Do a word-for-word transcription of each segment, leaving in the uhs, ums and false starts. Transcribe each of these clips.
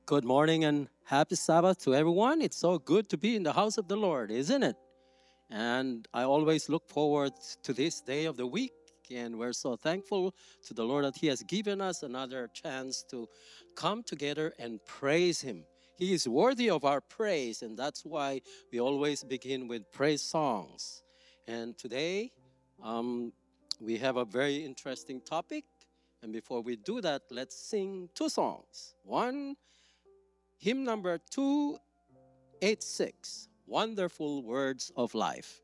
Good morning and happy Sabbath to everyone. It's so good to be in the house of the Lord, isn't it? And I always look forward to this day of the week. And we're so thankful to the Lord that He has given us another chance to come together and praise Him. He is worthy of our praise, and that's why we always begin with praise songs. And today, um, we have a very interesting topic. And before we do that, let's sing two songs. One, hymn number two eighty-six, Wonderful Words of Life.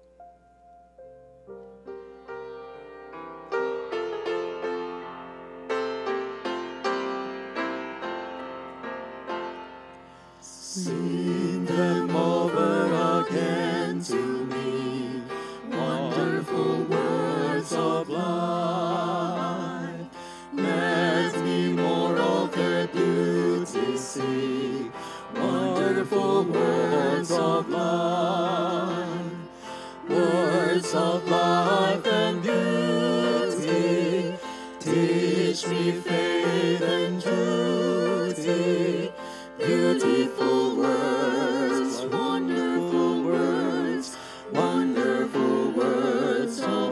Sing them over again to me, wonderful words of life. Let me more of their beauty see, wonderful words of life. Words of life and beauty, teach me faith and duty. Beautiful words, wonderful words, wonderful words of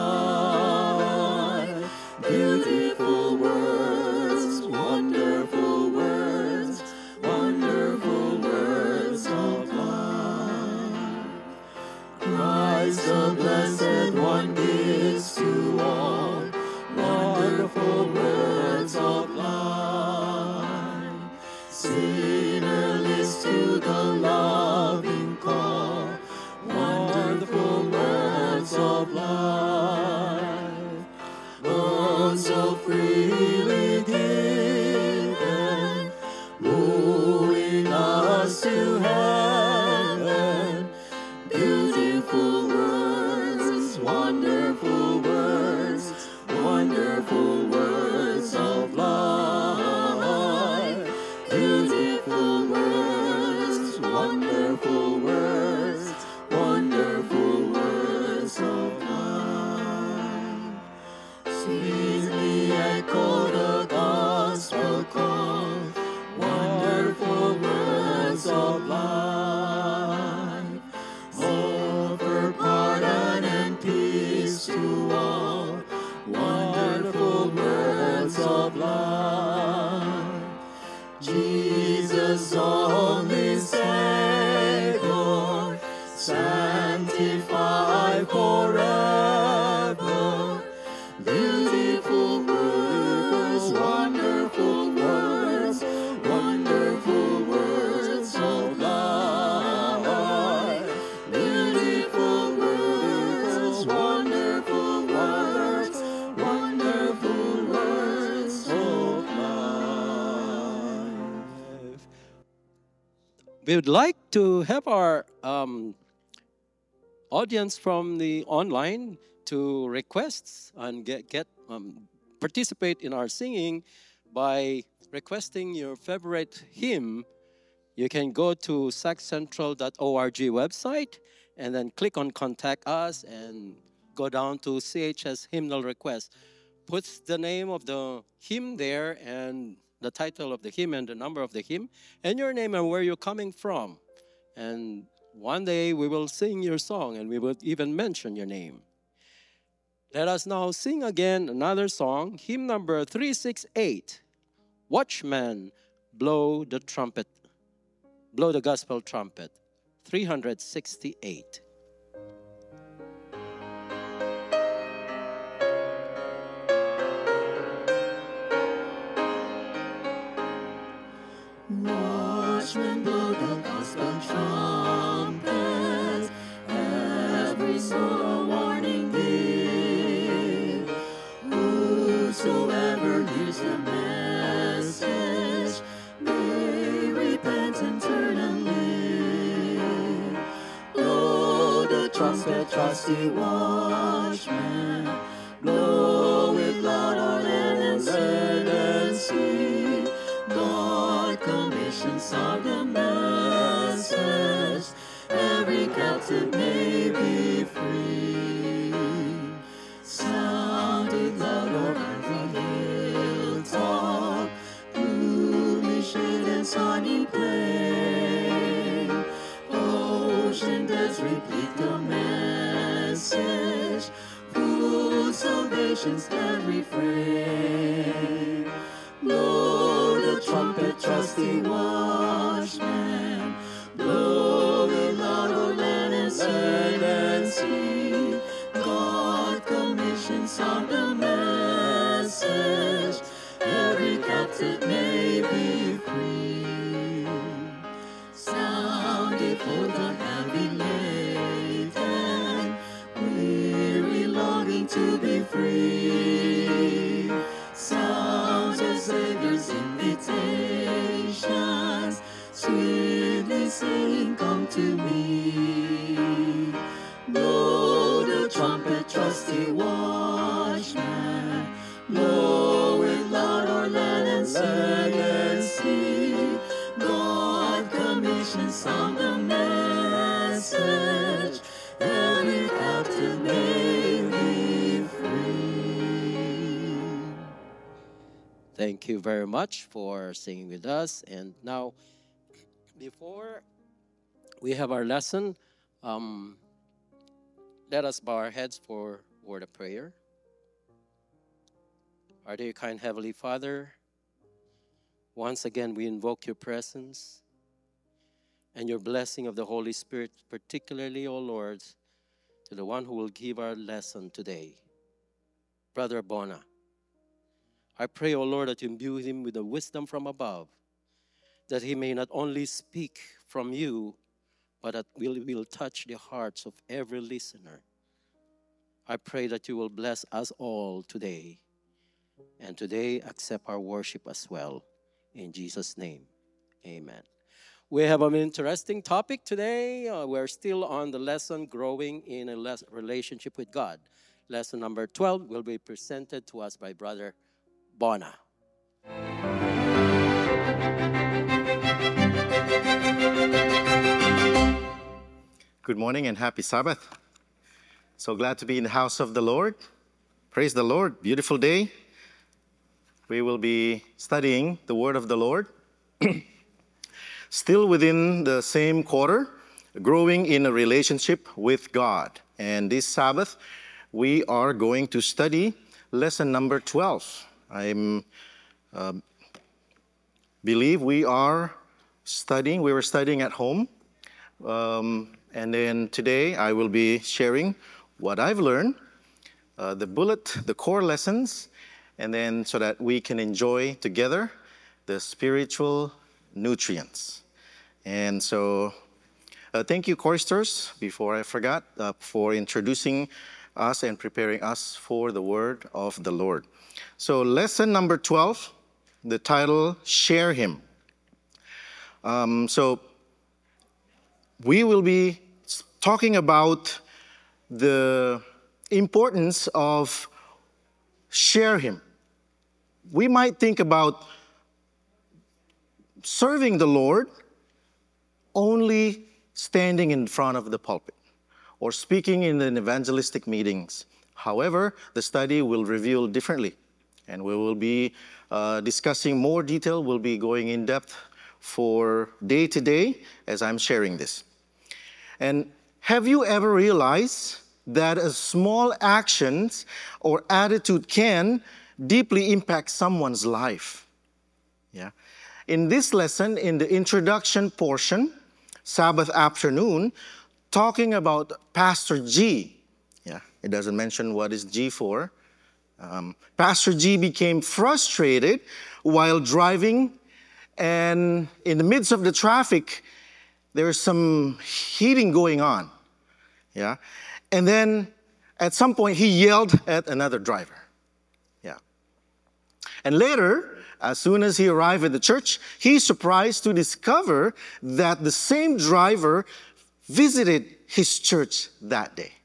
life. Beautiful words, wonderful words, wonderful words of life. Christ the Blessed One gives to all wonderful words of life. Sinner, listen to the loving call, wonderful words of life. Oh, so freely given, wooing us to heaven. Beautiful words, wonderful words, wonderful words of life. Beautiful words, wonderful words, wonderful words of life. Sweetly echo the gospel call, wonderful words of life. Offer pardon and peace to all, wonderful words of life. Jesus, only Savior, sanctified forever. Beautiful words, wonderful words, wonderful words of life. Beautiful words, wonderful words, wonderful words of life. We would like to have our um, audience from the online to requests and get, get um, participate in our singing by requesting your favorite hymn. You can go to sac central dot org website and then click on Contact Us and go down to C H S Hymnal Request. Put the name of the hymn there and the title of the hymn and the number of the hymn and your name and where you're coming from. And one day we will sing your song and we will even mention your name. Let us now sing again another song, hymn number three sixty-eight. Watchman, blow the trumpet, blow the gospel trumpet, three sixty-eight. Watchmen blow the gospel trumpet, every soul a warning give. Whosoever hears the message may repent and turn and live. Blow the trumpet, trusty watchman, blow it loud, our land and land and sea. God commissions are the message, every captive may be free. Sound it loud o'er every hilltop, gloomy shade and repeat the message. Full salvation's that refrain. Blow the trumpet, trusty watchman. Blow it loud, O land, and sing and see. God commissions sound the message. Every captive may be free. Sound it for the heavy laden, weary longing to be free. Sounds the Savior's invitations, sweetly saying, come to me. Blow the trumpet, trusty watchman. Blow it loud, our land, and sing and see. God commissions sound the message. Every captive may be free. Thank you very much for singing with us. And now, before we have our lesson, um, let us bow our heads for a word of prayer. Our dear kind Heavenly Father, once again we invoke your presence and your blessing of the Holy Spirit, particularly, O Lord, to the one who will give our lesson today, Brother Bona. I pray, O Lord, that you imbue him with the wisdom from above, that he may not only speak from you, but that will will touch the hearts of every listener. I pray that you will bless us all today, and today accept our worship as well. In Jesus' name, amen. We have an interesting topic today. Uh, we're still on the lesson, Growing in a Les- Relationship with God. Lesson number twelve will be presented to us by Brother Bona. Good morning and happy Sabbath. So glad to be in the house of the Lord. Praise the Lord. Beautiful day. We will be studying the word of the Lord. Still within the same quarter, growing in a relationship with God. And this Sabbath, we are going to study lesson number twelve. I uh, believe we are studying, we were studying at home. Um, and then today I will be sharing what I've learned, uh, the bullet, the core lessons, and then so that we can enjoy together the spiritual nutrients. And so uh, thank you, choristers, before I forgot, uh, for introducing us and preparing us for the word of the Lord. So lesson number twelve, the title, Share Him. Um, so we will be talking about the importance of share Him. We might think about serving the Lord only standing in front of the pulpit or speaking in the evangelistic meetings. However, the study will reveal differently, and we will be uh, discussing more detail. We'll be going in depth for day to day as I'm sharing this. And have you ever realized that a small actions or attitude can deeply impact someone's life? Yeah. In this lesson, in the introduction portion, Sabbath afternoon, talking about Pastor G. Yeah, it doesn't mention what is G for. Um, Pastor G became frustrated while driving, and in the midst of the traffic, there was some heating going on. Yeah, and then at some point he yelled at another driver. Yeah, and later, as soon as he arrived at the church, he's surprised to discover that the same driver visited his church that day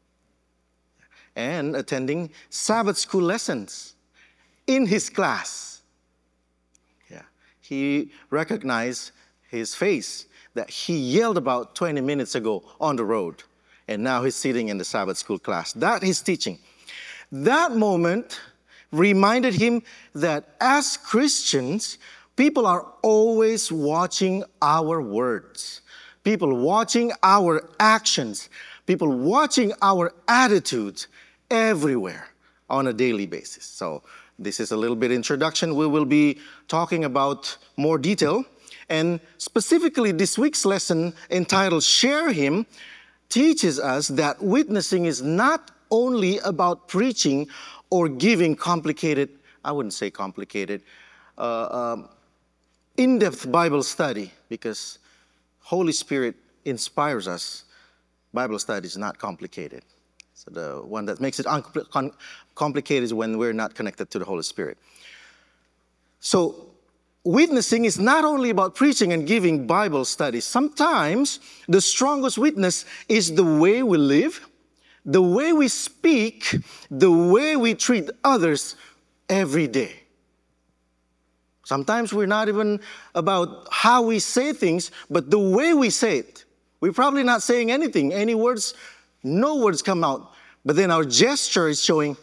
and attending Sabbath school lessons in his class. Yeah, he recognized his face that he yelled about twenty minutes ago on the road, and now he's sitting in the Sabbath school class. That is teaching. That moment reminded him that as Christians, people are always watching our words people watching our actions, people watching our attitudes everywhere on a daily basis. So this is a little bit introduction. We will be talking about more detail. And specifically this week's lesson entitled Share Him teaches us that witnessing is not only about preaching or giving complicated, I wouldn't say complicated, uh, um, in-depth Bible study, because Holy Spirit inspires us. Bible study is not complicated. So the one that makes it un- con- complicated is when we're not connected to the Holy Spirit. So witnessing is not only about preaching and giving Bible studies. Sometimes the strongest witness is the way we live, the way we speak, the way we treat others every day. Sometimes we're not even about how we say things, but the way we say it. We're probably not saying anything, any words, no words come out, but then our gesture is showing,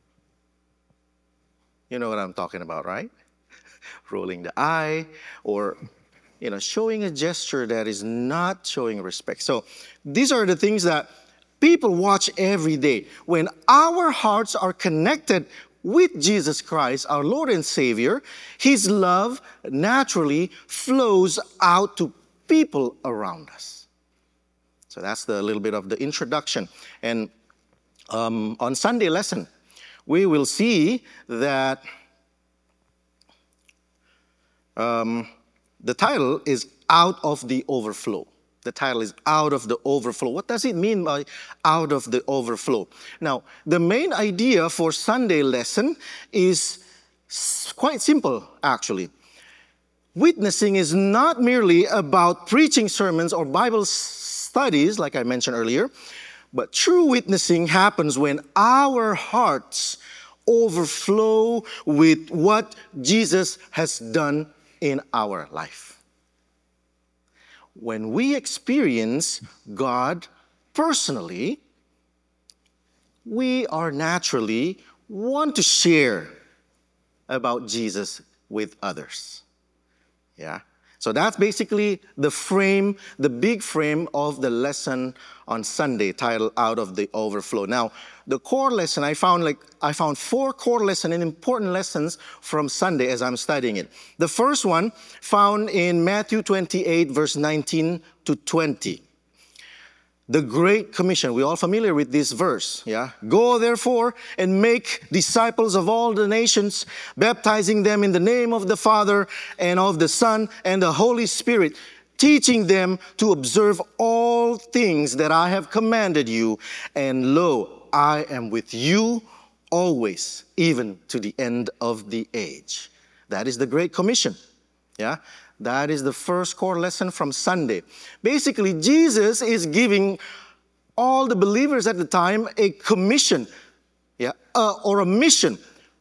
you know what I'm talking about, right? Rolling the eye, or, you know, showing a gesture that is not showing respect. So these are the things that people watch every day. When our hearts are connected with Jesus Christ, our Lord and Savior, His love naturally flows out to people around us. So that's the little bit of the introduction. And um, on Sunday lesson, we will see that um, the title is Out of the Overflow. The title is Out of the Overflow. What does it mean by out of the overflow? Now, the main idea for Sunday lesson is quite simple, actually. Witnessing is not merely about preaching sermons or Bible studies, like I mentioned earlier, but true witnessing happens when our hearts overflow with what Jesus has done in our life. When we experience God personally, we are naturally want to share about Jesus with others. Yeah. So that's basically the frame, the big frame of the lesson on Sunday, titled Out of the Overflow. Now, the core lesson, I found like I found four core lessons and important lessons from Sunday as I'm studying it. The first one found in Matthew twenty-eight, verse nineteen to twenty. The Great Commission. We're all familiar with this verse, yeah? Go therefore and make disciples of all the nations, baptizing them in the name of the Father and of the Son and the Holy Spirit, teaching them to observe all things that I have commanded you. And lo, I am with you always, even to the end of the age. That is the Great Commission, yeah? That is the first core lesson from Sunday. Basically, Jesus is giving all the believers at the time a commission, yeah, uh, or a mission.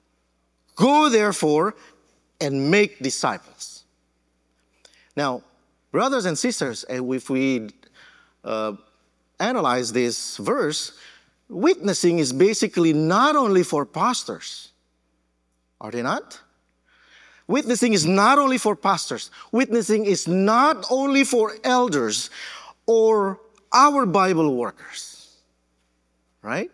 Go therefore and make disciples. Now, brothers and sisters, if we uh, analyze this verse, witnessing is basically not only for pastors. Are they not? Witnessing is not only for pastors. Witnessing is not only for elders or our Bible workers, right?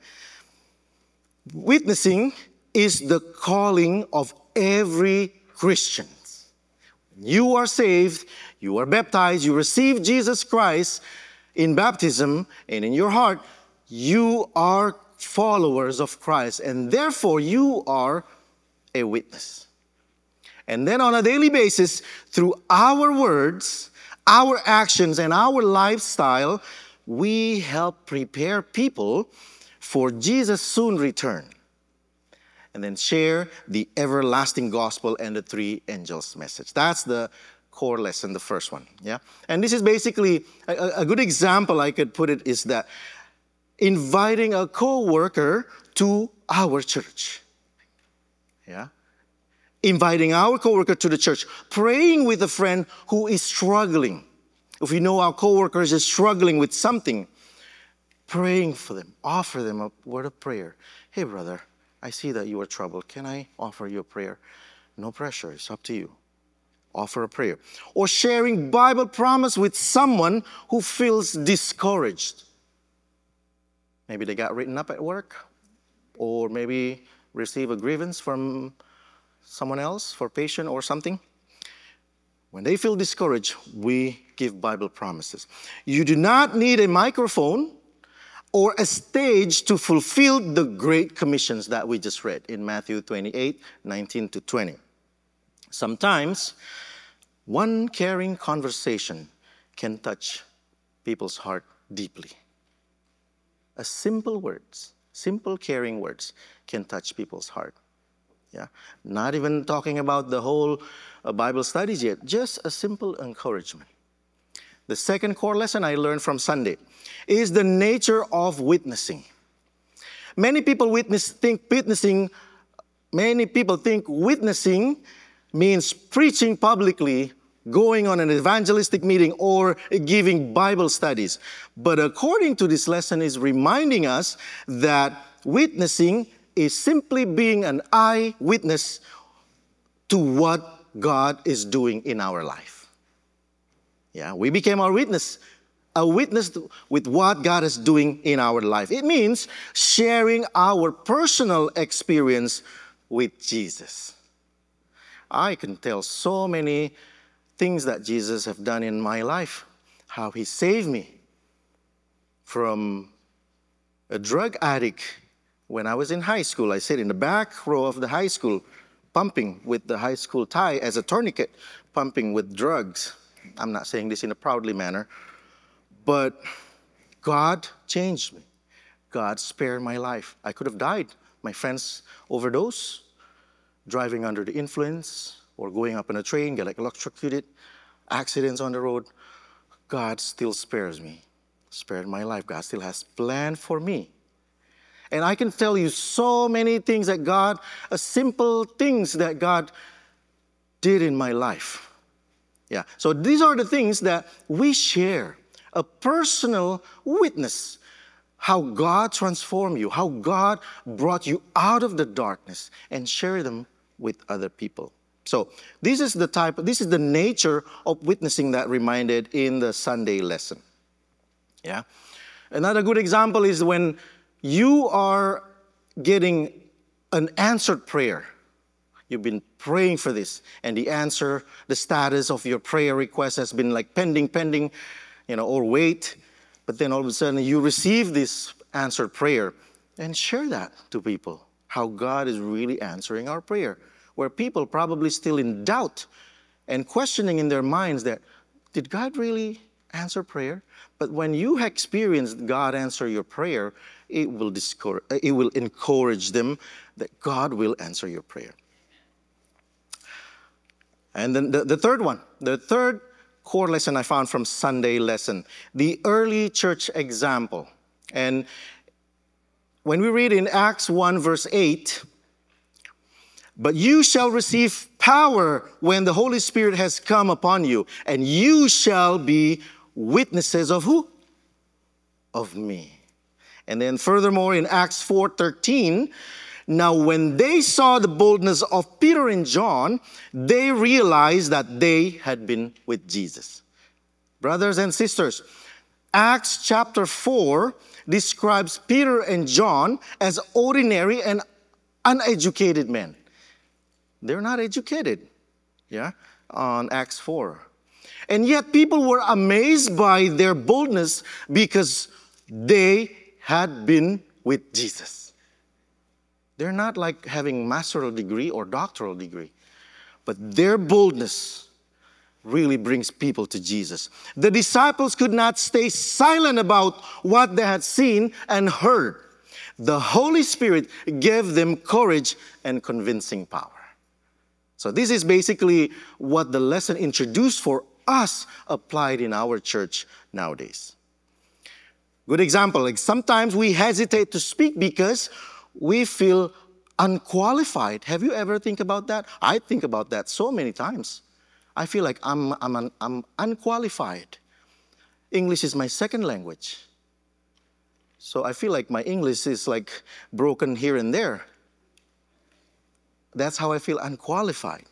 Witnessing is the calling of every Christian. When you are saved, you are baptized, you receive Jesus Christ in baptism and in your heart, you are followers of Christ, and therefore you are a witness. And then on a daily basis, through our words, our actions, and our lifestyle, we help prepare people for Jesus' soon return. And then share the everlasting gospel and the three angels' message. That's the core lesson, the first one. Yeah. And this is basically a, a good example I could put it is that inviting a co-worker to our church. Yeah. Inviting our coworker to the church, praying with a friend who is struggling. If we know our coworkers is struggling with something, praying for them, offer them a word of prayer. Hey, brother, I see that you are troubled. Can I offer you a prayer? No pressure. It's up to you. offer a prayer. Or sharing Bible promise with someone who feels discouraged. Maybe they got written up at work, or maybe receive a grievance from someone else for patient or something. When they feel discouraged, we give Bible promises. You do not need a microphone or a stage to fulfill the great commissions that we just read in Matthew twenty-eight, nineteen to twenty. Sometimes, one caring conversation can touch people's heart deeply. A simple words, simple caring words can touch people's heart. Yeah, not even talking about the whole uh, Bible studies yet, just a simple encouragement. The second core lesson I learned from Sunday is the nature of witnessing. Many people witness, think witnessing, many people think witnessing means preaching publicly, going on an evangelistic meeting, or giving Bible studies. But according to this lesson is reminding us that witnessing is simply being an eyewitness to what God is doing in our life. Yeah, we became our witness, a witness to, with what God is doing in our life. It means sharing our personal experience with Jesus. I can tell so many things that Jesus have done in my life, how he saved me from a drug addict. When I was in high school, I sat in the back row of the high school, pumping with the high school tie as a tourniquet, pumping with drugs. I'm not saying this in a proudly manner, but God changed me. God spared my life. I could have died. My friends overdose, driving under the influence, or going up on a train, get electrocuted, accidents on the road. God still spares me, spared my life. God still has planned for me. And I can tell you so many things that God, uh, simple things that God did in my life. Yeah, so these are the things that we share, a personal witness, how God transformed you, how God brought you out of the darkness, and share them with other people. So this is the type, this is the nature of witnessing that reminded in the Sunday lesson. Yeah. Another good example is when you are getting an answered prayer. You've been praying for this, and the answer, the status of your prayer request has been like pending, pending, you know, or wait. But then all of a sudden you receive this answered prayer, and share that to people, how God is really answering our prayer. Where people probably still in doubt and questioning in their minds that, did God really answer prayer? But when you experience God answer your prayer, it will discourage, it will encourage them that God will answer your prayer. And then the, the third one, the third core lesson I found from Sunday lesson, the early church example. And when we read in Acts one verse eight, but you shall receive power when the Holy Spirit has come upon you, and you shall be witnesses of who? Of me. And then furthermore in Acts four thirteen, now when they saw the boldness of Peter and John, they realized that they had been with Jesus. Brothers and sisters, Acts chapter four describes Peter and John as ordinary and uneducated men. They're not educated, yeah, on Acts four. And yet people were amazed by their boldness because they had been with Jesus. They're not like having master's degree or doctoral degree, but their boldness really brings people to Jesus. The disciples could not stay silent about what they had seen and heard. The Holy Spirit gave them courage and convincing power. So this is basically what the lesson introduced for us applied in our church nowadays. Good example, like sometimes we hesitate to speak because we feel unqualified. Have you ever think about that? I think about that so many times. I feel like I'm, I'm, un, I'm unqualified. English is my second language. So I feel like my English is like broken here and there. That's how I feel unqualified.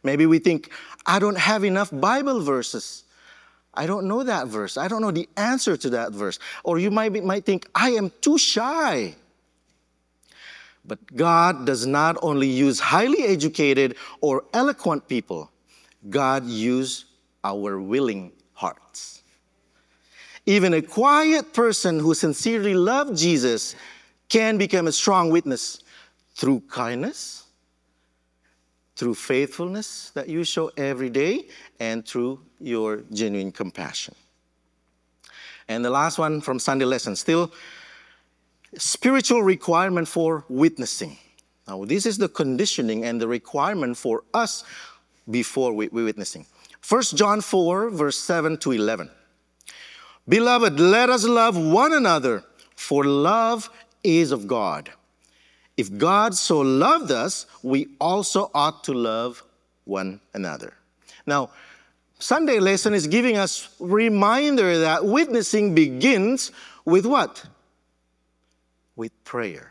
Maybe we think, I don't have enough Bible verses. I don't know that verse. I don't know the answer to that verse. Or you might, be, might think, I am too shy. But God does not only use highly educated or eloquent people. God uses our willing hearts. Even a quiet person who sincerely loves Jesus can become a strong witness through kindness, through faithfulness that you show every day, and through your genuine compassion. And the last one from Sunday lesson, still spiritual requirement for witnessing. Now, this is the conditioning and the requirement for us before we, we witnessing. First John four, verse seven to eleven. Beloved, let us love one another, for love is of God. If God so loved us, we also ought to love one another. Now, Sunday lesson is giving us reminder that witnessing begins with what? With prayer.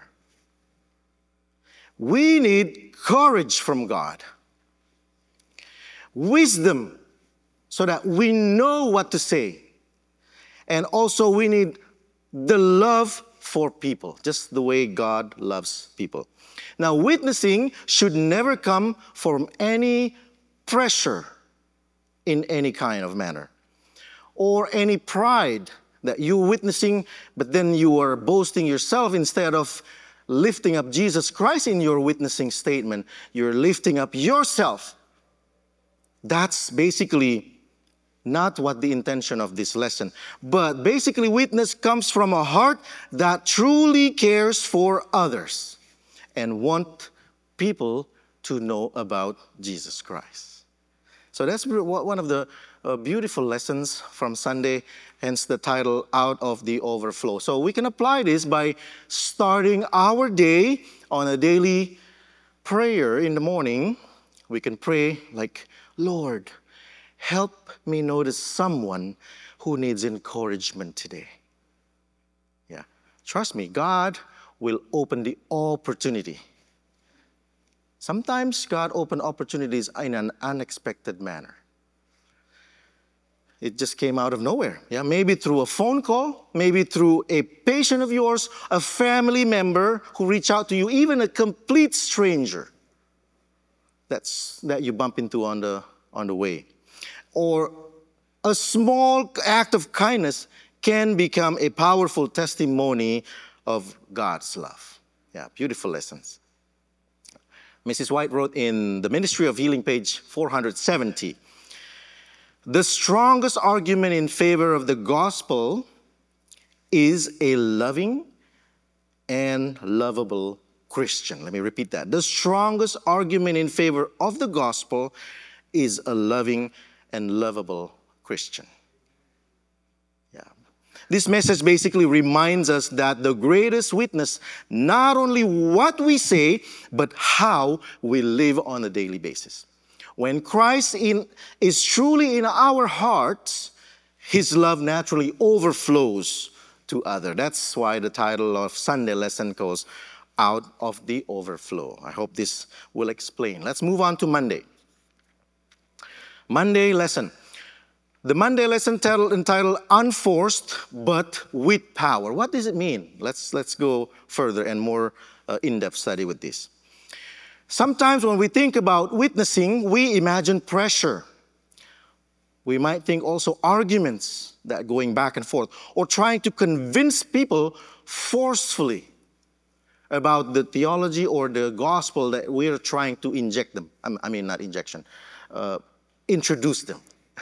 We need courage from God. Wisdom so that we know what to say. And also we need the love for people, just the way God loves people. Now, witnessing should never come from any pressure in any kind of manner, or any pride that you're witnessing, but then you are boasting yourself instead of lifting up Jesus Christ in your witnessing statement. You're lifting up yourself. That's basically not what the intention of this lesson. But basically, witness comes from a heart that truly cares for others and want people to know about Jesus Christ. So that's one of the uh, beautiful lessons from Sunday, hence the title, Out of the Overflow. So we can apply this by starting our day on a daily prayer in the morning. We can pray like, Lord, help me notice someone who needs encouragement today. Yeah, trust me, God will open the opportunity. Sometimes God opens opportunities in an unexpected manner. It just came out of nowhere. Yeah, maybe through a phone call, maybe through a patient of yours, a family member who reached out to you, even a complete stranger that's that you bump into on the on the way. Or a small act of kindness can become a powerful testimony of God's love. Yeah, beautiful lessons. Missus White wrote in the Ministry of Healing, page four seventy, the strongest argument in favor of the gospel is a loving and lovable Christian. Let me repeat that. The strongest argument in favor of the gospel is a loving and lovable Christian. Yeah. This message basically reminds us that the greatest witness, not only what we say, but how we live on a daily basis. When Christ in, is truly in our hearts, His love naturally overflows to others. That's why the title of Sunday lesson goes, Out of the Overflow. I hope this will explain. Let's move on to Monday. Monday lesson. The Monday lesson titled, entitled Unforced but with Power. What does it mean? Let's, let's go further and more uh, in-depth study with this. Sometimes when we think about witnessing, we imagine pressure. We might think also arguments that going back and forth, or trying to convince people forcefully about the theology or the gospel that we're trying to inject them. I mean, not injection, uh, introduce them.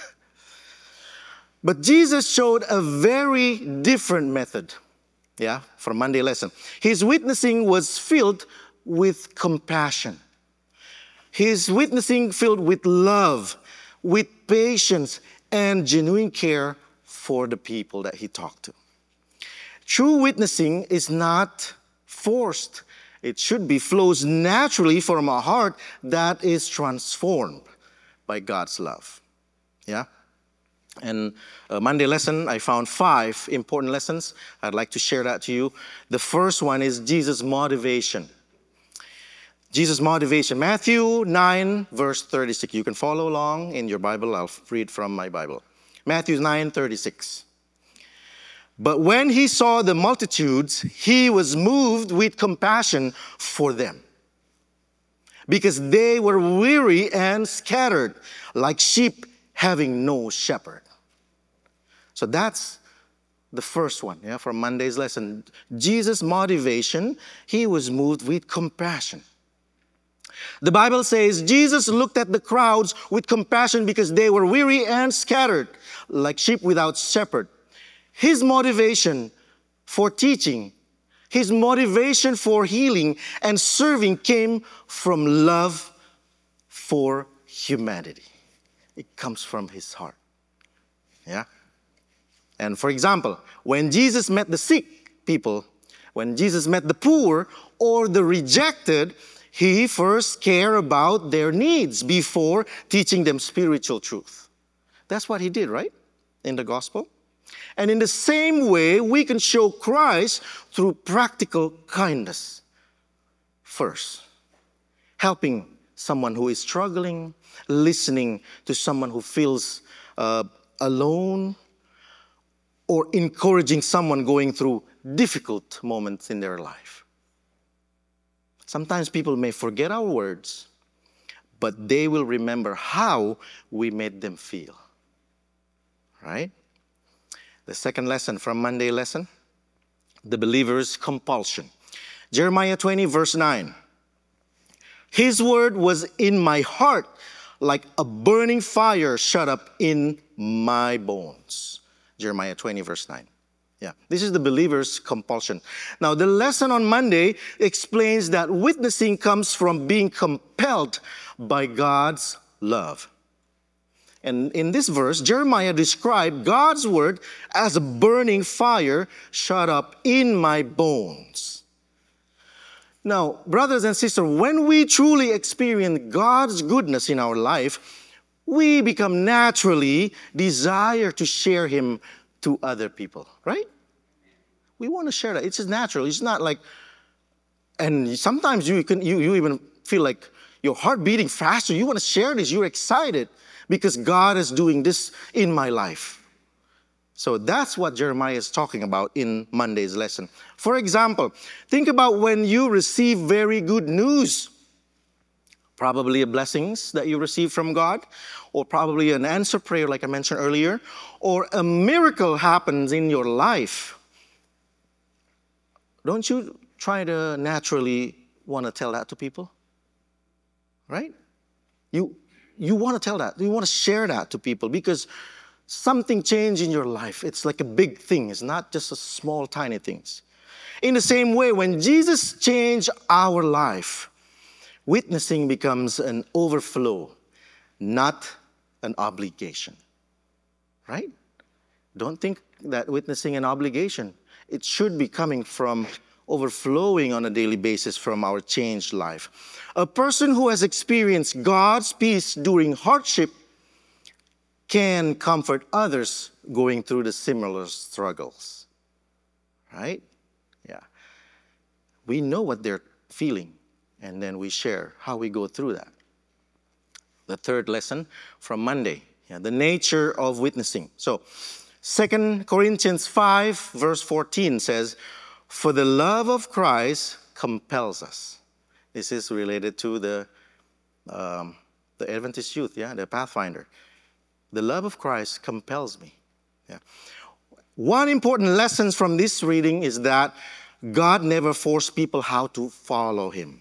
But Jesus showed a very different method, yeah, from Monday lesson. His witnessing was filled with compassion. His witnessing filled with love, with patience, and genuine care for the people that he talked to. True witnessing is not forced. It should be flows naturally from a heart that is transformed by God's love. Yeah? And uh, Monday lesson, I found five important lessons. I'd like to share that to you. The first one is Jesus' motivation. Jesus' motivation. Matthew nine, verse thirty-six. You can follow along in your Bible. I'll read from my Bible. Matthew nine, thirty-six. But when he saw the multitudes, he was moved with compassion for them, because they were weary and scattered, like sheep having no shepherd. So that's the first one, yeah, from Monday's lesson. Jesus' motivation, he was moved with compassion. The Bible says Jesus looked at the crowds with compassion because they were weary and scattered, like sheep without shepherd. His motivation for teaching, his motivation for healing and serving came from love for humanity. It comes from his heart. Yeah? And for example, when Jesus met the sick people, when Jesus met the poor or the rejected, he first cared about their needs before teaching them spiritual truth. That's what he did, right? In the gospel. And in the same way, we can show Christ through practical kindness. First, helping someone who is struggling, listening to someone who feels uh, alone, or encouraging someone going through difficult moments in their life. Sometimes people may forget our words, but they will remember how we made them feel. Right? The second lesson from Monday lesson, the believer's compulsion. Jeremiah twenty, verse nine. His word was in my heart like a burning fire shut up in my bones. Jeremiah twenty, verse nine. Yeah, this is the believer's compulsion. Now, the lesson on Monday explains that witnessing comes from being compelled by God's love. And in this verse, Jeremiah described God's word as a burning fire shut up in my bones. Now, brothers and sisters, when we truly experience God's goodness in our life, we become naturally desire to share Him to other people, right? We want to share that. It's just natural. It's not like, and sometimes you can you, you even feel like your heart beating faster. You want to share this. You're excited because God is doing this in my life. So that's what Jeremiah is talking about in Monday's lesson. For example, think about when you receive very good news. Probably a blessings that you receive from God, or probably an answered prayer like I mentioned earlier, or a miracle happens in your life. Don't you try to naturally want to tell that to people? Right? You, you want to tell that. You want to share that to people because something changed in your life. It's like a big thing. It's not just a small, tiny things. In the same way, when Jesus changed our life, witnessing becomes an overflow, not an obligation. Right? Don't think that witnessing an obligation. It should be coming from overflowing on a daily basis from our changed life. A person who has experienced God's peace during hardship can comfort others going through the similar struggles. Right? Yeah. We know what they're feeling, and then we share how we go through that. The third lesson from Monday, yeah, the nature of witnessing. So, Second Corinthians five, verse fourteen says, "For the love of Christ compels us." This is related to the, um, the Adventist youth, yeah, the Pathfinder. The love of Christ compels me. Yeah. One important lesson from this reading is that God never forced people how to follow Him.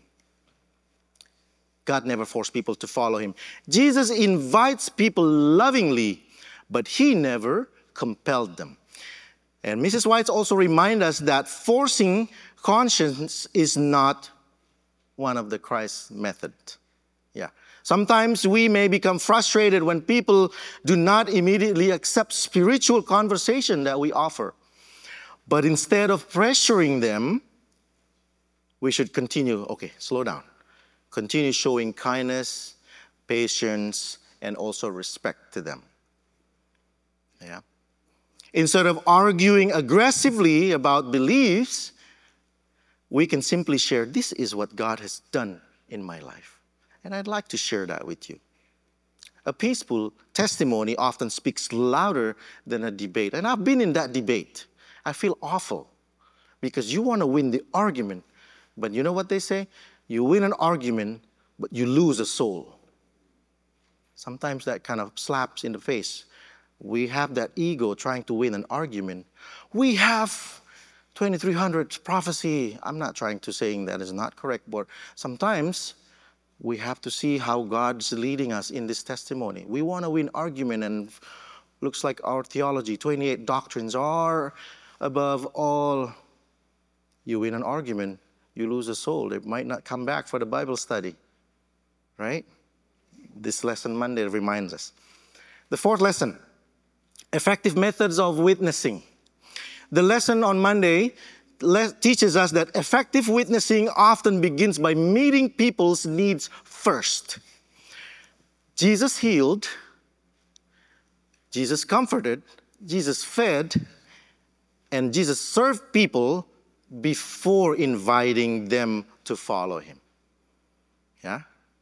God never forced people to follow Him. Jesus invites people lovingly, but He never compelled them. And Missus White also reminds us that forcing conscience is not one of the Christ method. Yeah. Sometimes we may become frustrated when people do not immediately accept spiritual conversation that we offer. But instead of pressuring them, we should continue, okay, slow down. Continue showing kindness, patience, and also respect to them. Yeah. Instead of arguing aggressively about beliefs, we can simply share, this is what God has done in my life. And I'd like to share that with you. A peaceful testimony often speaks louder than a debate. And I've been in that debate. I feel awful because you want to win the argument. But you know what they say? You win an argument, but you lose a soul. Sometimes that kind of slaps in the face. We have that ego trying to win an argument. We have twenty-three hundred prophecy. I'm not trying to saying that is not correct, but sometimes we have to see how God's leading us in this testimony. We want to win argument, and looks like our theology, twenty-eight doctrines are above all. You win an argument, you lose a soul. They might not come back for the Bible study, right? This lesson Monday reminds us. The fourth lesson, effective methods of witnessing. The lesson on Monday le- teaches us that effective witnessing often begins by meeting people's needs first. Jesus healed, Jesus comforted, Jesus fed, and Jesus served people before inviting them to follow him. Yeah?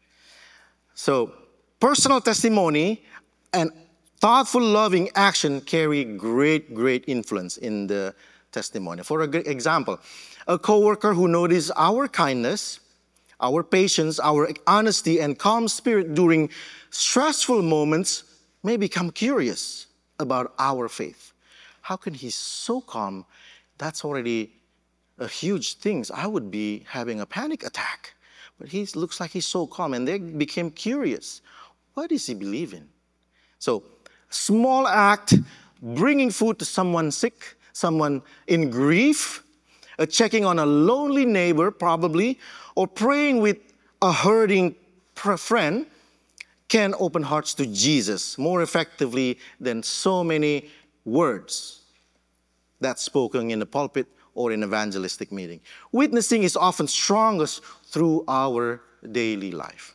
So, personal testimony and thoughtful, loving action carry great, great influence in the testimony. For example, a coworker who noticed our kindness, our patience, our honesty, and calm spirit during stressful moments may become curious about our faith. How can he so calm? That's already a huge thing. I would be having a panic attack. But he looks like he's so calm, and they became curious. What does he believe in? So, small act, bringing food to someone sick, someone in grief, a checking on a lonely neighbor probably, or praying with a hurting friend can open hearts to Jesus more effectively than so many words that's spoken in the pulpit or in evangelistic meeting. Witnessing is often strongest through our daily life.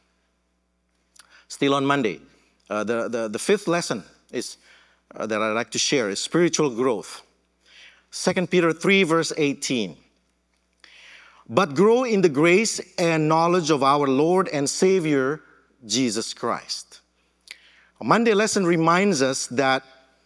Still on Monday, uh, the, the, the fifth lesson is uh, that I'd like to share is spiritual growth. Second Peter three, verse eighteen. But grow in the grace and knowledge of our Lord and Savior, Jesus Christ. A Monday lesson reminds us that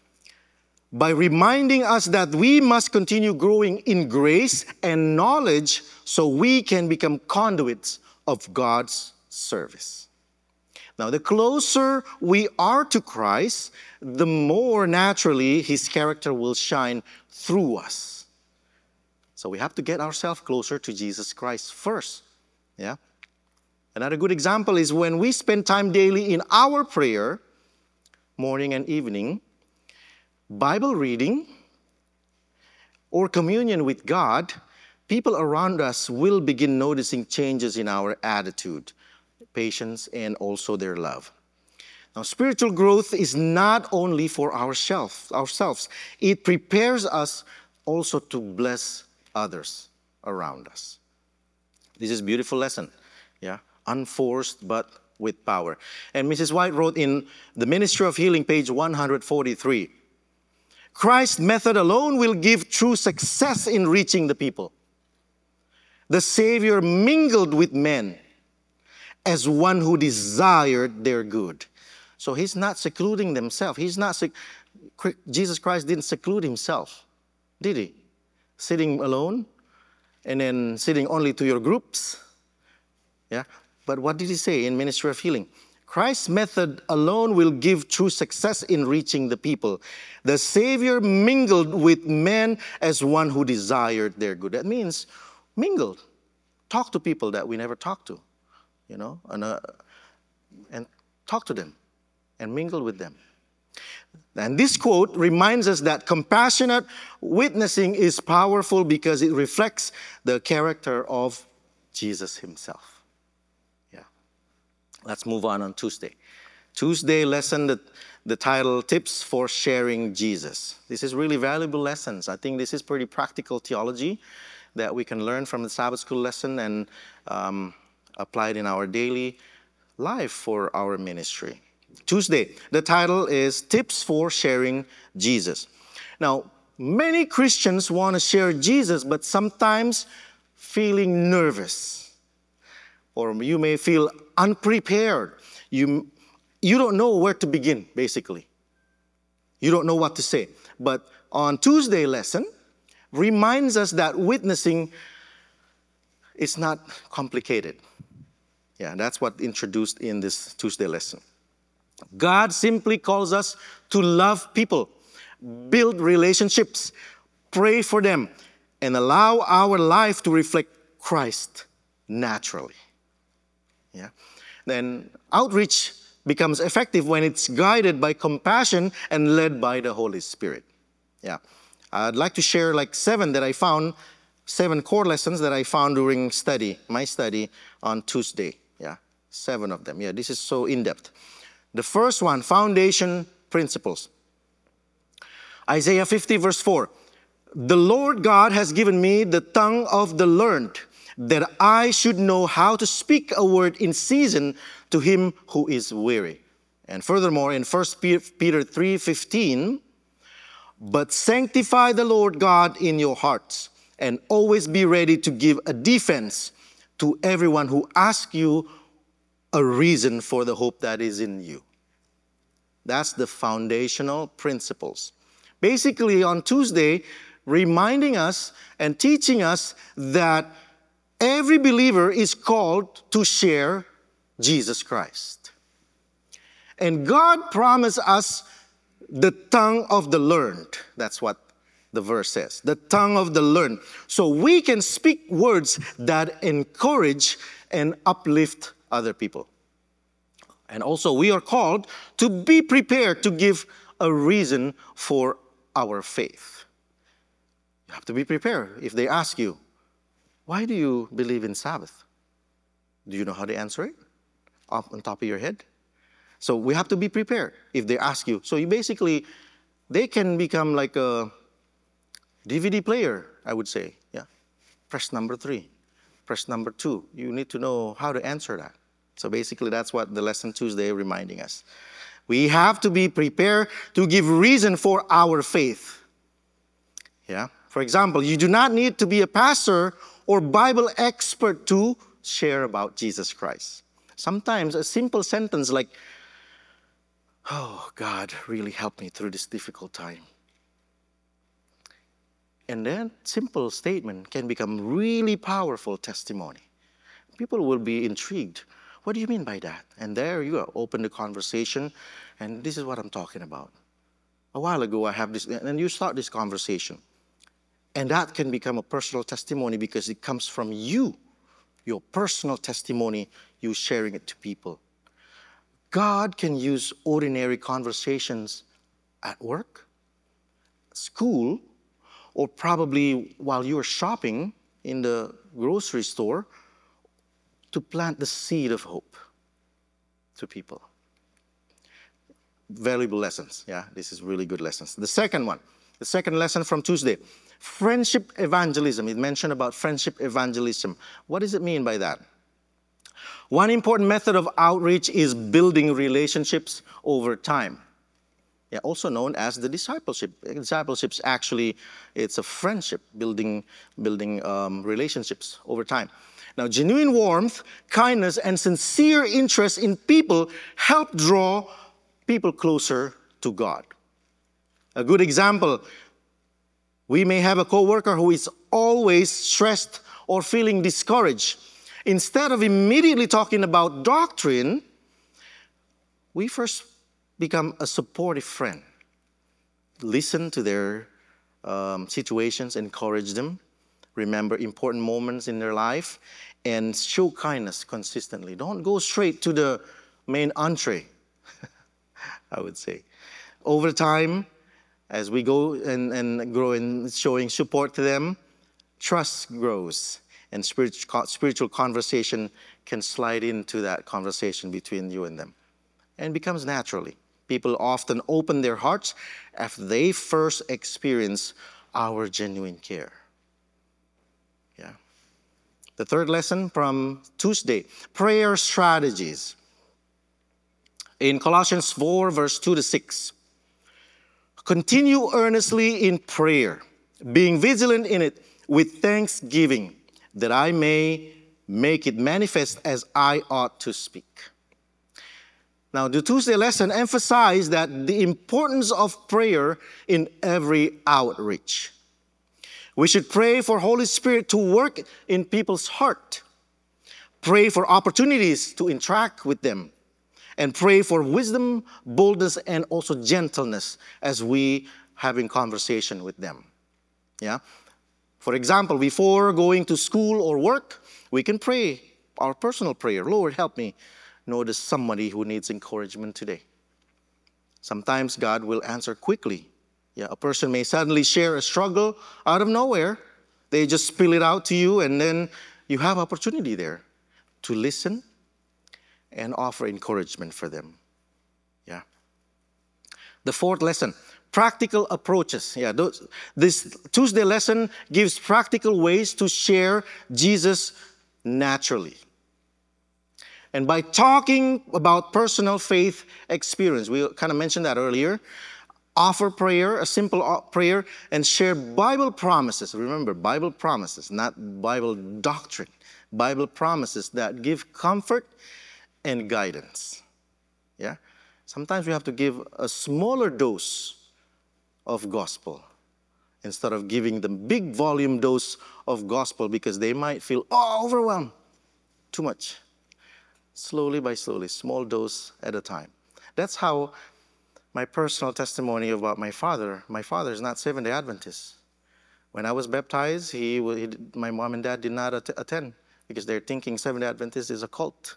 by reminding us that we must continue growing in grace and knowledge so we can become conduits of God's service. Now, the closer we are to Christ, the more naturally his character will shine through us. So we have to get ourselves closer to Jesus Christ first. Yeah. Another good example is when we spend time daily in our prayer, morning and evening, Bible reading, or communion with God, people around us will begin noticing changes in our attitude, patience, and also their love. Now, spiritual growth is not only for ourselves, ourselves. It prepares us also to bless others around us. This is a beautiful lesson, yeah, unforced but with power. And Missus White wrote in the Ministry of Healing, page one forty-three, Christ's method alone will give true success in reaching the people. The Savior mingled with men as one who desired their good. So he's not secluding himself. He's not sec- Jesus Christ didn't seclude himself, did he? Sitting alone and then sitting only to your groups. Yeah. But what did he say in Ministry of Healing? Christ's method alone will give true success in reaching the people. The Savior mingled with men as one who desired their good. That means mingled. Talk to people that we never talked to, you know, and, uh, and talk to them and mingle with them. And this quote reminds us that compassionate witnessing is powerful because it reflects the character of Jesus himself. Let's move on on Tuesday. Tuesday lesson, the, the title, Tips for Sharing Jesus. This is really valuable lessons. I think this is pretty practical theology that we can learn from the Sabbath school lesson and um, apply it in our daily life for our ministry. Tuesday, the title is Tips for Sharing Jesus. Now, many Christians want to share Jesus, but sometimes feeling nervous or you may feel unprepared. You, you don't know where to begin, basically. You don't know what to say. But on Tuesday lesson, reminds us that witnessing is not complicated. Yeah, that's what introduced in this Tuesday lesson. God simply calls us to love people, build relationships, pray for them, and allow our life to reflect Christ naturally. Yeah. Then outreach becomes effective when it's guided by compassion and led by the Holy Spirit. Yeah. I'd like to share like seven that I found, seven core lessons that I found during study, my study on Tuesday. Yeah. Seven of them. Yeah, this is so in-depth. The first one, foundation principles. Isaiah fifty verse four. The Lord God has given me the tongue of the learned, that I should know how to speak a word in season to him who is weary. And furthermore, in First Peter three fifteen, but sanctify the Lord God in your hearts, and always be ready to give a defense to everyone who asks you a reason for the hope that is in you. That's the foundational principles. Basically, on Tuesday, reminding us and teaching us that every believer is called to share Jesus Christ. And God promised us the tongue of the learned. That's what the verse says. The tongue of the learned. So we can speak words that encourage and uplift other people. And also we are called to be prepared to give a reason for our faith. You have to be prepared. If they ask you, why do you believe in Sabbath? Do you know how to answer it? Off on top of your head? So we have to be prepared if they ask you. So you basically, they can become like a D V D player, I would say. Yeah. Press number three. Press number two. You need to know how to answer that. So basically that's what the lesson Tuesday is reminding us. We have to be prepared to give reason for our faith. Yeah. For example, you do not need to be a pastor or Bible expert to share about Jesus Christ. Sometimes a simple sentence like, oh, God, really help me through this difficult time. And that simple statement can become really powerful testimony. People will be intrigued. What do you mean by that? And there you go, open the conversation, and this is what I'm talking about. A while ago, I have this, and you start this conversation. And that can become a personal testimony because it comes from you, your personal testimony, you sharing it to people. God can use ordinary conversations at work, school, or probably while you're shopping in the grocery store to plant the seed of hope to people. Valuable lessons. Yeah, this is really good lessons. The second one, the second lesson from Tuesday, friendship evangelism. It mentioned about friendship evangelism. What does it mean by that? One important method of outreach is building relationships over time. Yeah, also known as the discipleship. Discipleship's actually, it's a friendship, building, building um, relationships over time. Now, genuine warmth, kindness, and sincere interest in people help draw people closer to God. A good example, we may have a coworker who is always stressed or feeling discouraged. Instead of immediately talking about doctrine, we first become a supportive friend. Listen to their um, situations, encourage them, remember important moments in their life, and show kindness consistently. Don't go straight to the main entree, I would say. Over time, as we go and, and grow in showing support to them, trust grows, and spiritual, spiritual conversation can slide into that conversation between you and them, and becomes naturally. People often open their hearts after they first experience our genuine care. Yeah. The third lesson from Tuesday, prayer strategies. In Colossians four, verse two to six, continue earnestly in prayer, being vigilant in it with thanksgiving, that I may make it manifest as I ought to speak. Now, the Tuesday lesson emphasized that the importance of prayer in every outreach. We should pray for Holy Spirit to work in people's heart. Pray for opportunities to interact with them. And pray for wisdom, boldness, and also gentleness as we having conversation with them. Yeah. For example, before going to school or work, we can pray our personal prayer. Lord, help me notice somebody who needs encouragement today. Sometimes God will answer quickly. Yeah, a person may suddenly share a struggle out of nowhere. They just spill it out to you, and then you have opportunity there to listen and offer encouragement for them. Yeah. The fourth lesson, practical approaches. Yeah, those, this Tuesday lesson gives practical ways to share Jesus naturally. And by talking about personal faith experience, we kind of mentioned that earlier, offer prayer, a simple prayer, and share Bible promises. Remember, Bible promises, not Bible doctrine. Bible promises that give comfort and guidance. Yeah? Sometimes we have to give a smaller dose of gospel instead of giving them big volume dose of gospel because they might feel, oh, overwhelmed. Too much. Slowly by slowly, small dose at a time. That's how my personal testimony about my father, my father is not Seventh-day Adventist. When I was baptized, he, he my mom and dad did not at- attend because they're thinking Seventh-day Adventist is a cult.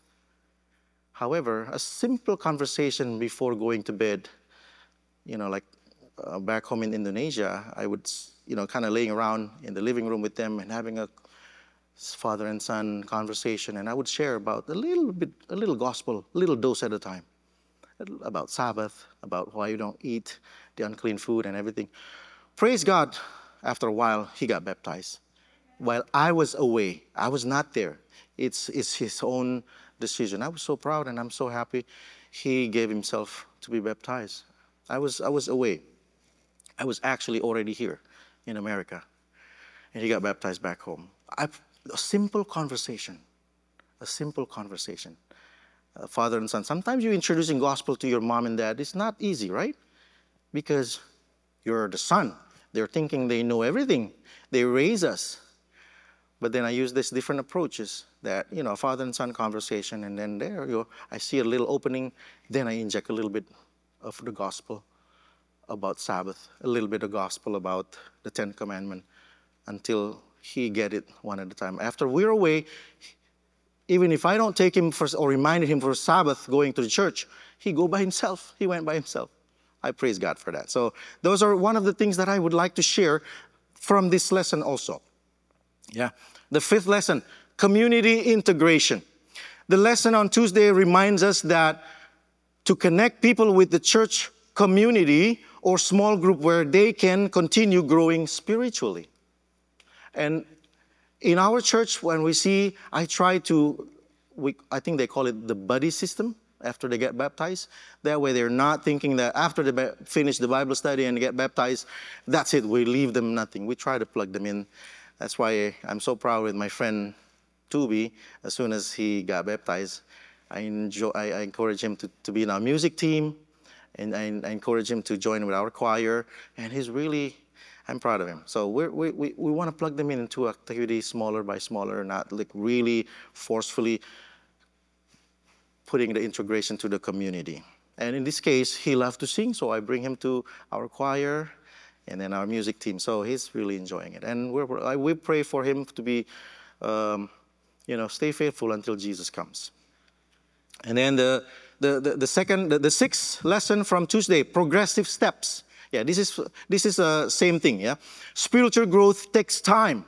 However, a simple conversation before going to bed, you know, like uh, back home in Indonesia, I would, you know, kind of laying around in the living room with them and having a father and son conversation, and I would share about a little bit, a little gospel, a little dose at a time, about Sabbath, about why you don't eat the unclean food and everything. Praise God, after a while, he got baptized. While I was away, I was not there. It's, it's his own decision. I was so proud and I'm so happy he gave himself to be baptized. I was, I was away. I was actually already here in America, and he got baptized back home. I, a simple conversation, a simple conversation. Uh, father and son. Sometimes you're introducing gospel to your mom and dad. It's not easy, right? Because you're the son. They're thinking they know everything. They raise us. But then I use these different approaches that, you know, father and son conversation, and then there you go. I see a little opening, then I inject a little bit of the gospel about Sabbath, a little bit of gospel about the Ten Commandments, until he get it one at a time. After we're away, even if I don't take him for, or reminded him for Sabbath going to the church, he go by himself. He went by himself. I praise God for that. So those are one of the things that I would like to share from this lesson also. Yeah. The fifth lesson, community integration. The lesson on Tuesday reminds us that to connect people with the church community or small group where they can continue growing spiritually. And in our church, when we see, I try to, we, I think they call it the buddy system after they get baptized. That way they're not thinking that after they finish the Bible study and get baptized, that's it, we leave them nothing. We try to plug them in. That's why I'm so proud with my friend Tubi. As soon as he got baptized, I, enjoy, I, I encourage him to, to be in our music team, and I, I encourage him to join with our choir, and he's really, I'm proud of him. So we're, we we we want to plug them in into activities smaller by smaller, not like really forcefully putting the integration to the community. And in this case, he loved to sing, so I bring him to our choir and then our music team. So he's really enjoying it. And we're, I, we pray for him to be, um, you know, stay faithful until Jesus comes. And then the the the, the second, the, the sixth lesson from Tuesday, progressive steps. Yeah, this is this is the uh, same thing, yeah? Spiritual growth takes time.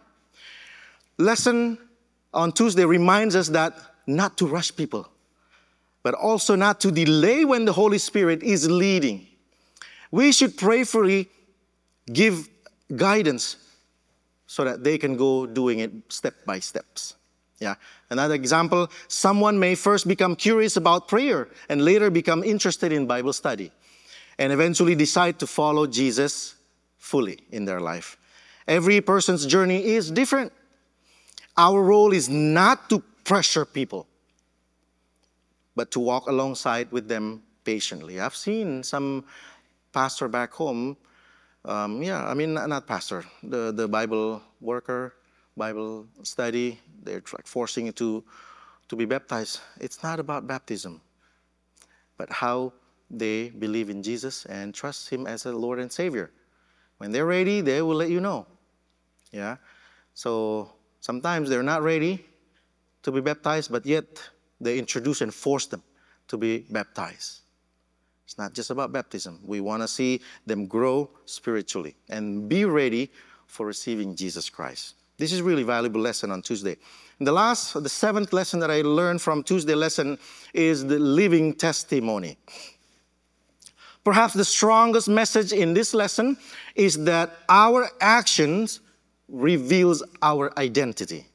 Lesson on Tuesday reminds us that not to rush people, but also not to delay when the Holy Spirit is leading. We should prayerfully give guidance so that they can go doing it step by steps. Yeah. Another example, someone may first become curious about prayer and later become interested in Bible study, and eventually decide to follow Jesus fully in their life. Every person's journey is different. Our role is not to pressure people, but to walk alongside with them patiently. I've seen some pastor back home, um, yeah, I mean, not pastor, the, the Bible worker, Bible study, they're like forcing you to, to be baptized. It's not about baptism, but how they believe in Jesus and trust Him as a Lord and Savior. When they're ready, they will let you know. Yeah. So sometimes they're not ready to be baptized, but yet they introduce and force them to be baptized. It's not just about baptism. We want to see them grow spiritually and be ready for receiving Jesus Christ. This is really valuable lesson on Tuesday. And the last, the seventh lesson that I learned from Tuesday lesson is the living testimony. Perhaps the strongest message in this lesson is that our actions reveals our identity.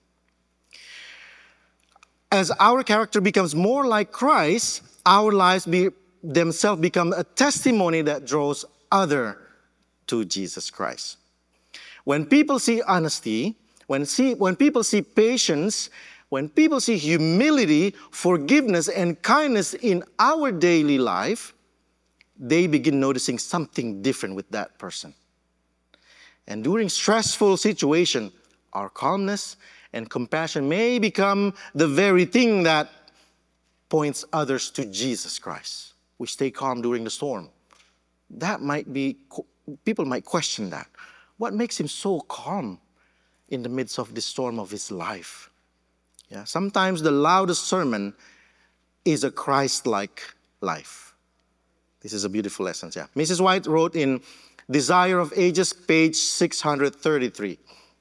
As our character becomes more like Christ, our lives be, themselves become a testimony that draws others to Jesus Christ. When people see honesty, when, see, when people see patience, when people see humility, forgiveness, and kindness in our daily life, they begin noticing something different with that person. And during stressful situations, our calmness and compassion may become the very thing that points others to Jesus Christ. We stay calm during the storm. That might be, people might question that. What makes him so calm in the midst of the storm of his life? Yeah, sometimes the loudest sermon is a Christ-like life. This is a beautiful lesson. Yeah. Missus White wrote in Desire of Ages, page six hundred thirty-three.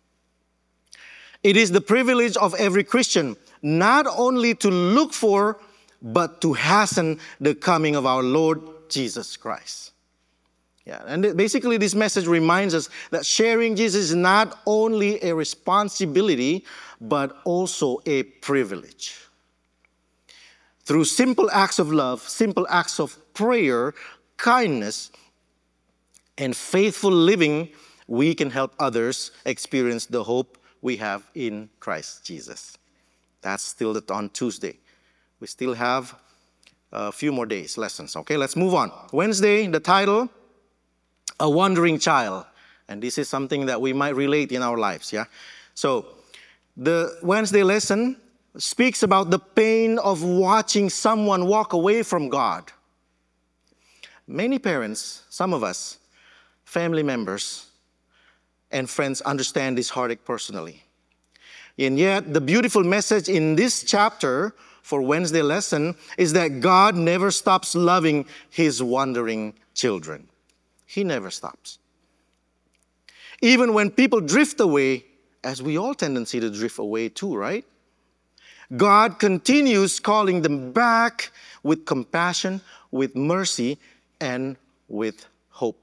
It is the privilege of every Christian not only to look for, but to hasten the coming of our Lord Jesus Christ. Yeah, and basically this message reminds us that sharing Jesus is not only a responsibility, but also a privilege. Through simple acts of love, simple acts of prayer, kindness, and faithful living, we can help others experience the hope we have in Christ Jesus. That's still on Tuesday. We still have a few more days, lessons. Okay, let's move on. Wednesday, the title, A Wandering Child. And this is something that we might relate in our lives, yeah? So, the Wednesday lesson speaks about the pain of watching someone walk away from God. Many parents, some of us, family members, and friends understand this heartache personally. And yet, the beautiful message in this chapter for Wednesday lesson is that God never stops loving His wandering children. He never stops. Even when people drift away, as we all tendency to drift away too, right? God continues calling them back with compassion, with mercy, and with hope.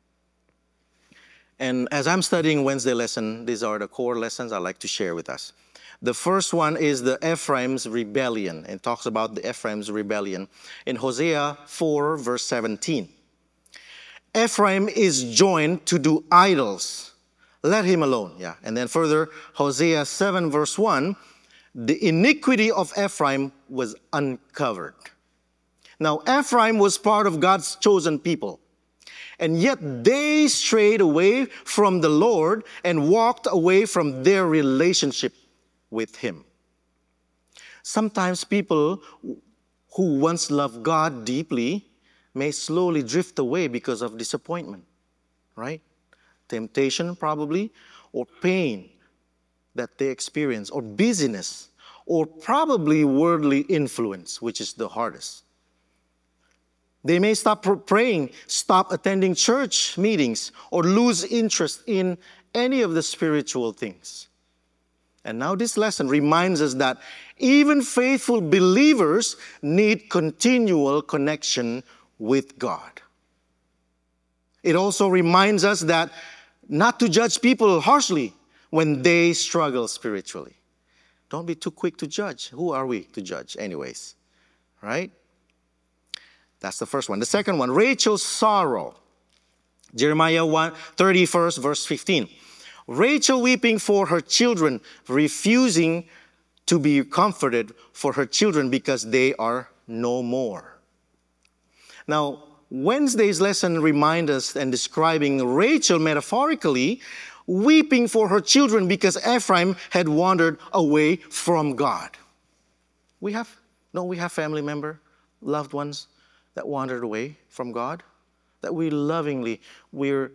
And as I'm studying Wednesday lesson, these are the core lessons I'd like to share with us. The first one is the Ephraim's rebellion. It talks about the Ephraim's rebellion in Hosea four, verse seventeen. Ephraim is joined to do idols. Let him alone. Yeah. And then further, Hosea seven, verse one, the iniquity of Ephraim was uncovered. Now, Ephraim was part of God's chosen people. And yet they strayed away from the Lord and walked away from their relationship with Him. Sometimes people who once loved God deeply may slowly drift away because of disappointment, right? Temptation probably, or pain that they experience, or busyness, or probably worldly influence, which is the hardest. They may stop praying, stop attending church meetings, or lose interest in any of the spiritual things. And now this lesson reminds us that even faithful believers need continual connection with God. It also reminds us that not to judge people harshly when they struggle spiritually. Don't be too quick to judge. Who are we to judge anyways? Right? That's the first one. The second one, Rachel's sorrow. Jeremiah thirty-first, verse fifteen. Rachel weeping for her children, refusing to be comforted for her children because they are no more. Now, Wednesday's lesson reminds us and describing Rachel metaphorically weeping for her children because Ephraim had wandered away from God. We have, no, we have family member, loved ones that wandered away from God, that we lovingly, we're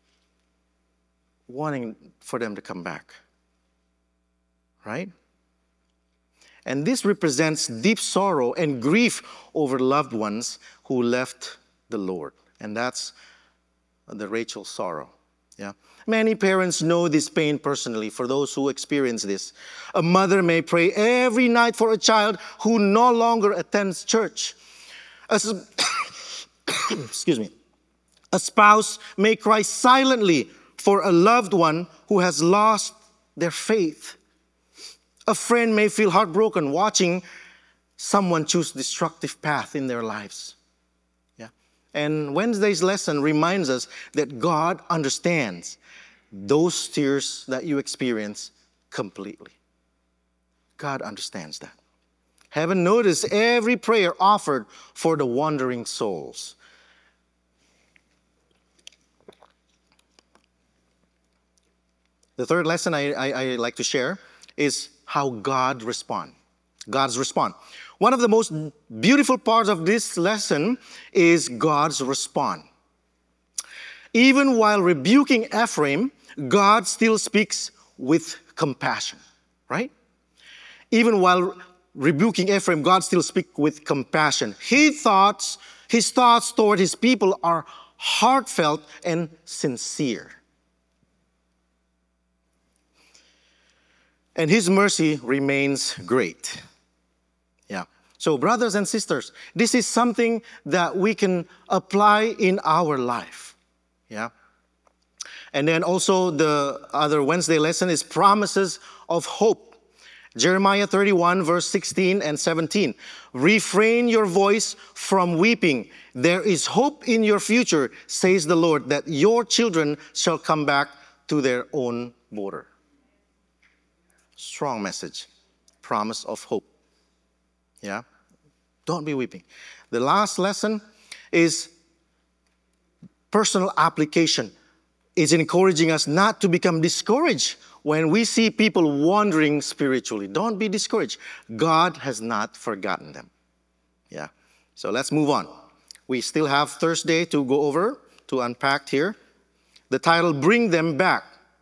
wanting for them to come back. Right? And this represents deep sorrow and grief over loved ones who left the Lord. And that's the Rachel sorrow. Yeah. Many parents know this pain personally for those who experience this. A mother may pray every night for a child who no longer attends church. A, excuse me. A spouse may cry silently for a loved one who has lost their faith. A friend may feel heartbroken watching someone choose destructive path in their lives. Yeah. And Wednesday's lesson reminds us that God understands those tears that you experience completely. God understands that. Heaven noticed every prayer offered for the wandering souls. The third lesson I, I, I like to share is how God responds. God's response. One of the most beautiful parts of this lesson is God's response. Even while rebuking Ephraim, God still speaks with compassion, right? Even while rebuking Ephraim, God still speaks with compassion. His thoughts, his thoughts toward his people are heartfelt and sincere. And his mercy remains great. Yeah. So brothers and sisters, this is something that we can apply in our life. Yeah. And then also the other Wednesday lesson is promises of hope. Jeremiah thirty-one, verse sixteen and seventeen. Refrain your voice from weeping. There is hope in your future, says the Lord, that your children shall come back to their own border. Strong message. Promise of hope. Yeah? Don't be weeping. The last lesson is personal application. It's encouraging us not to become discouraged when we see people wandering spiritually. Don't be discouraged. God has not forgotten them. Yeah. So let's move on. We still have Thursday to go over, to unpack here. The title, Bring Them Back.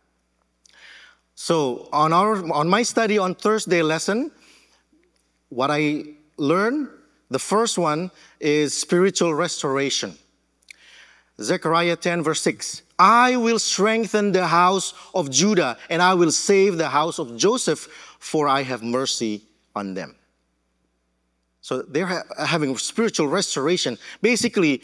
So on our on my study on Thursday lesson, what I learned, the first one is spiritual restoration. Zechariah ten, verse six. I will strengthen the house of Judah, and I will save the house of Joseph, for I have mercy on them. So they're ha- having spiritual restoration. Basically,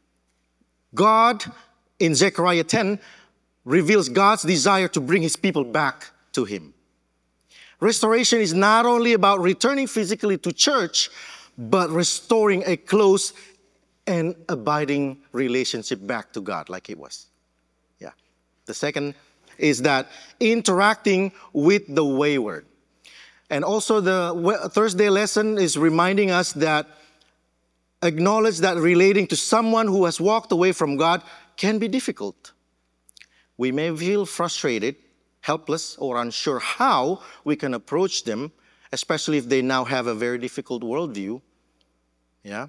God in Zechariah ten reveals God's desire to bring his people back to him. Restoration is not only about returning physically to church, but restoring a close and abiding relationship back to God like it was. Yeah. The second is that interacting with the wayward. And also the Thursday lesson is reminding us that acknowledge that relating to someone who has walked away from God can be difficult. We may feel frustrated, helpless, or unsure how we can approach them, especially if they now have a very difficult worldview. Yeah?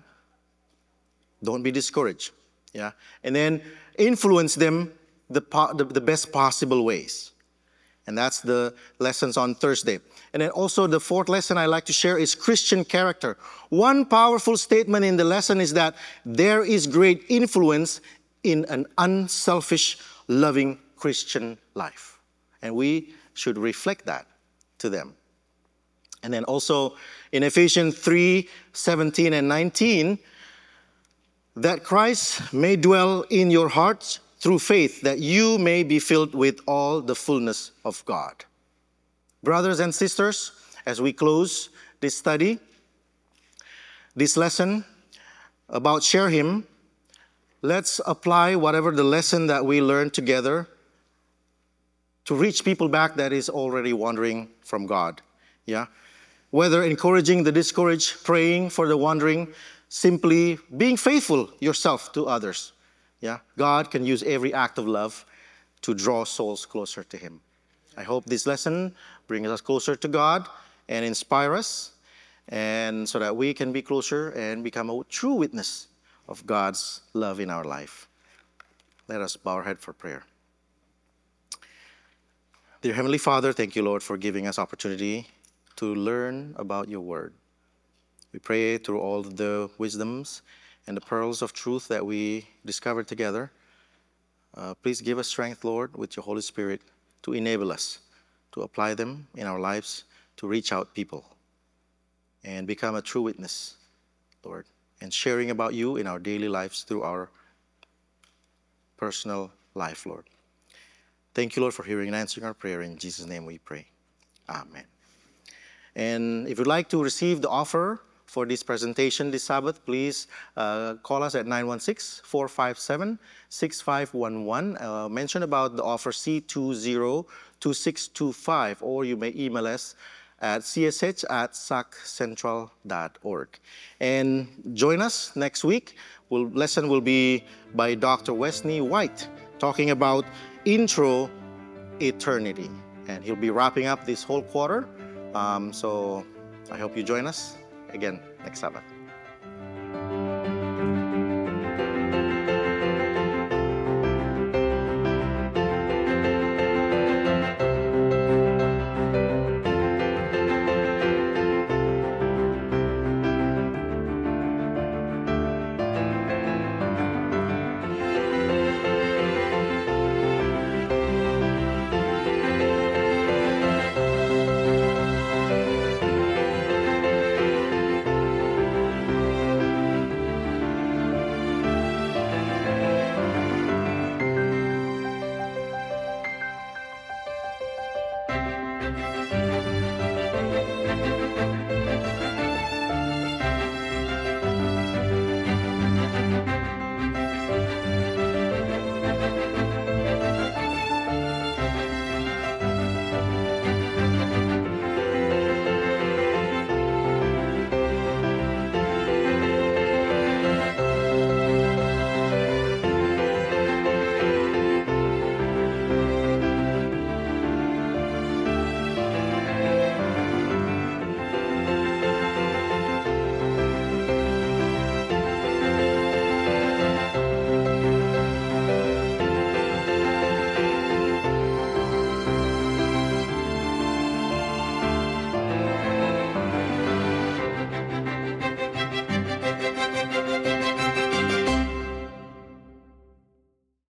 Don't be discouraged. Yeah? And then influence them the, the, the best possible ways. And that's the lessons on Thursday. And then also the fourth lesson I like to share is Christian character. One powerful statement in the lesson is that there is great influence in an unselfish, loving Christian life. And we should reflect that to them. And then also in Ephesians three, seventeen and nineteen, that Christ may dwell in your hearts through faith, that you may be filled with all the fullness of God. Brothers and sisters, as we close this study, this lesson about share him, let's apply whatever the lesson that we learned together to reach people back that is already wandering from God. Yeah. whether encouraging the discouraged, praying for the wandering, simply being faithful yourself to others. Yeah, God can use every act of love to draw souls closer to Him. I hope this lesson brings us closer to God and inspire us, and so that we can be closer and become a true witness of God's love in our life. Let us bow our head for prayer. Dear Heavenly Father, thank you, Lord, for giving us opportunity to learn about your word. We pray through all the wisdoms and the pearls of truth that we discovered together. Uh, please give us strength, Lord, with your Holy Spirit to enable us to apply them in our lives, to reach out people and become a true witness, Lord, and sharing about you in our daily lives through our personal life, Lord. Thank you, Lord, for hearing and answering our prayer. In Jesus' name we pray. Amen. And if you'd like to receive the offer for this presentation this Sabbath, please uh, call us at nine one six, four five seven, six five one one. Uh, mention about the offer C two zero two six two five, or you may email us at c s h at sac central dot org. And join us next week. We'll, lesson will be by Doctor Wesley White, talking about Intro Eternity. And he'll be wrapping up this whole quarter. Um, so I hope you join us again next Sabbath.